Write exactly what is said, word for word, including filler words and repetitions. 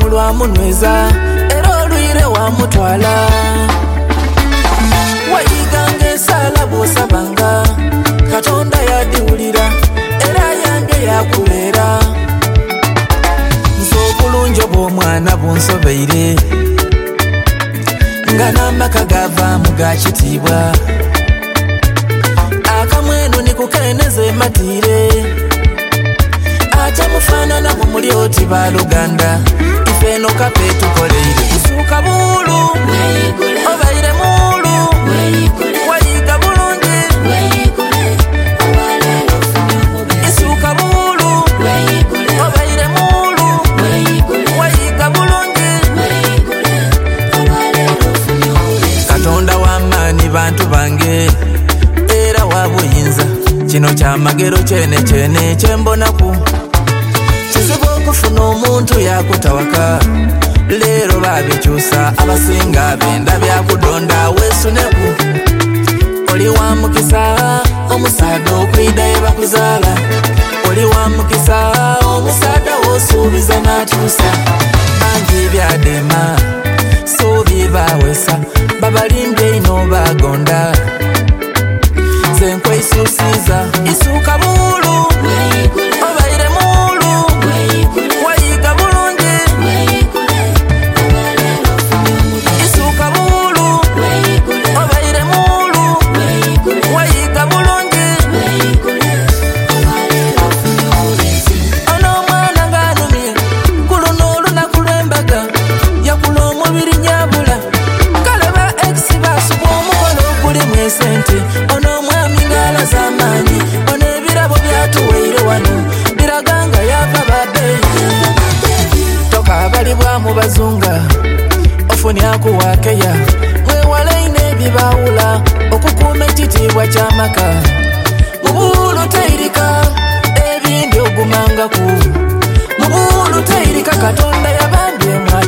lwamunyweza era olwire wamutwala wayiganga esala bw'osabanga Katonda yadiwulira era yambye yakubeera nze obulungi bw'omwana bunsobeire nga n'amaka gavaamu ga kitiibwa akamwenu nikukeneze ematiire ate mufaanana mu muli oti baluganda ife eno kape tukoleire isuuka buulu obaire muulu wayiga bulungi isuuka buulu obaire muulu wayiga bulungi Katonda w'amaanyi bantu bange era wabuyinza kino kyamagero kyene kyene kyembonaku kizibu okufuna omuntu yakutawaka leero babikyusa abasinga benda byakudonda weesuneku oli wa mukisa omusaada okwida ye bakuzaala oli wa mukisa omusaada w'osuubiza n'akyusa bangi byadema suubi bawesa babalimbye ino bagonda nze nkweisuusiza isuuka buulu obaire muulu wayiga bulungi isuuka buulu obaire muulu wayiga bulungi ono omwana ng'anumye ku luno olunaku lw'embaga yakula omubiri nyabula kalaba ekisi baasuba omukolo ogulimu esente ono omwami ng'alaza amaanyi ono ebirabo byatuweire wano biraganga yava babeeyi tokabalibwa mu bazunga ofuni akuwakeya mwewale ine ebibaawula okukuuma ekitiibwa ky'amaka mu buulu teyirika ebindi ogumangaku mu buulu teyirika Katonda yabambye